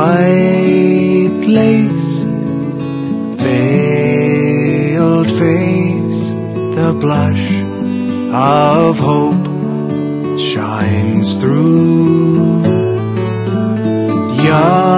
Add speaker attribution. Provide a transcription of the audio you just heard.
Speaker 1: white lace, veiled face, the blush of hope shines through. Young